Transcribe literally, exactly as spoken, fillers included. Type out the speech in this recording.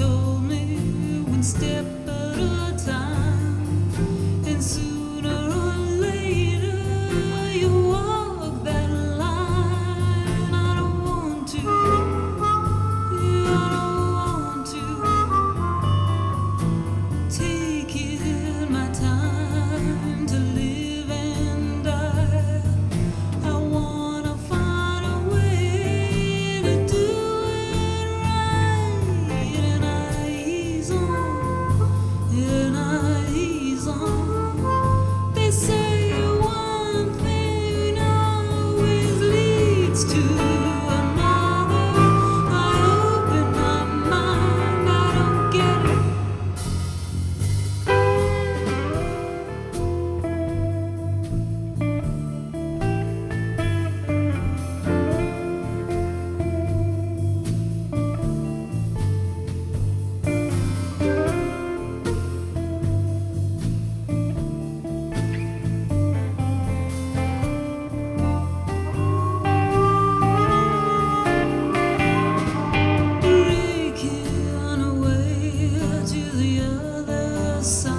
told me one step at a time, and sooner or later you walk that line. I don't want to, yeah, I don't want to take it my time to live and die. I wanna find a way to do it right, and I ease on, and I ease on. They say one thing always leads to another. I open my mind, I don't get it. Breaking away to the other side.